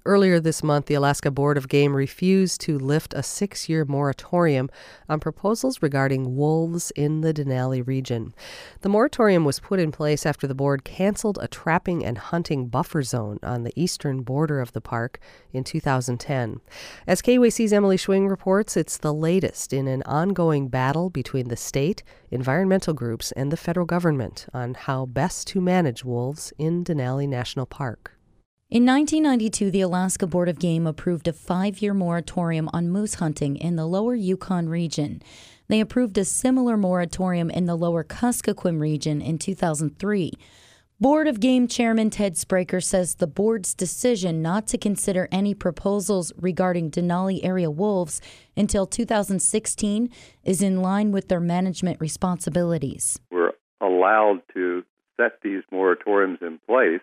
Earlier this month, the Alaska Board of Game refused to lift a 6-year moratorium on proposals regarding wolves in the Denali region. The moratorium was put in place after the board canceled a trapping and hunting buffer zone on the eastern border of the park in 2010. As KUAC's Emily Schwing reports, it's the latest in an ongoing battle between the state, environmental groups, and the federal government on how best to manage wolves in Denali National Park. In 1992, the Alaska Board of Game approved a 5-year moratorium on moose hunting in the lower Yukon region. They approved a similar moratorium in the lower Kuskokwim region in 2003. Board of Game Chairman Ted Spraker says the board's decision not to consider any proposals regarding Denali area wolves until 2016 is in line with their management responsibilities. We're allowed to set these moratoriums in place.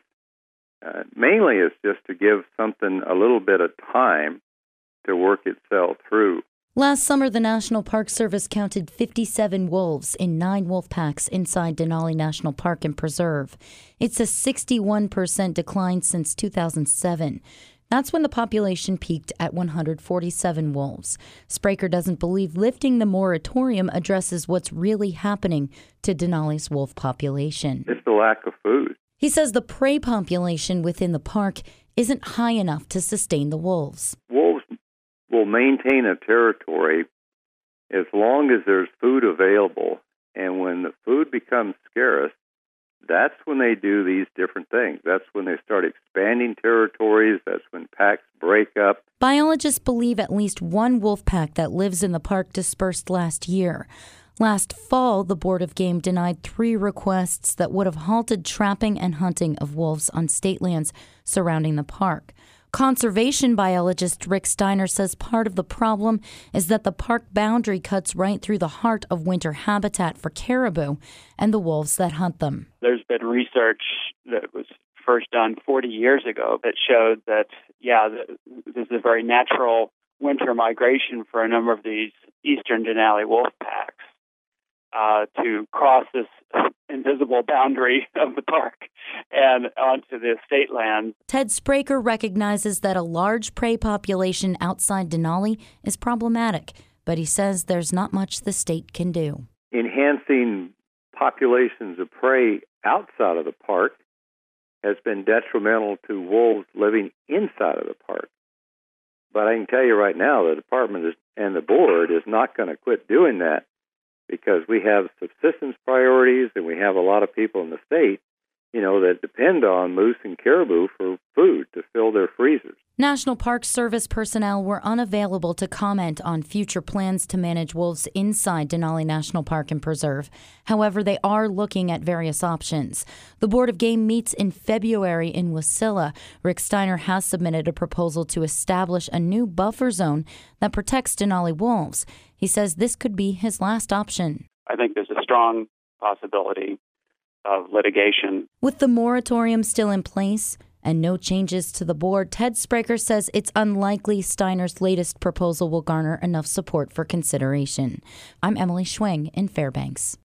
Mainly it's just to give something a little bit of time to work itself through. Last summer, the National Park Service counted 57 wolves in 9 wolf packs inside Denali National Park and Preserve. It's a 61% decline since 2007. That's when the population peaked at 147 wolves. Spraker doesn't believe lifting the moratorium addresses what's really happening to Denali's wolf population. It's the lack of food. He says the prey population within the park isn't high enough to sustain the wolves. Wolves will maintain a territory as long as there's food available. And when the food becomes scarce, that's when they do these different things. That's when they start expanding territories. That's when packs break up. Biologists believe at least one wolf pack that lives in the park dispersed last year. Last fall, the Board of Game denied 3 requests that would have halted trapping and hunting of wolves on state lands surrounding the park. Conservation biologist Rick Steiner says part of the problem is that the park boundary cuts right through the heart of winter habitat for caribou and the wolves that hunt them. There's been research that was first done 40 years ago that showed that, this is a very natural winter migration for a number of these eastern Denali wolf packs. To cross this invisible boundary of the park and onto the state land. Ted Spraker recognizes that a large prey population outside Denali is problematic, but he says there's not much the state can do. Enhancing populations of prey outside of the park has been detrimental to wolves living inside of the park. But I can tell you right now, the department and the board is not going to quit doing that, because we have subsistence priorities and we have a lot of people in the state, that depend on moose and caribou for food to fill their freezers. National Park Service personnel were unavailable to comment on future plans to manage wolves inside Denali National Park and Preserve. However, they are looking at various options. The Board of Game meets in February in Wasilla. Rick Steiner has submitted a proposal to establish a new buffer zone that protects Denali wolves. He says this could be his last option. I think there's a strong possibility of litigation. With the moratorium still in place and no changes to the board, Ted Spraker says it's unlikely Steiner's latest proposal will garner enough support for consideration. I'm Emily Schwing in Fairbanks.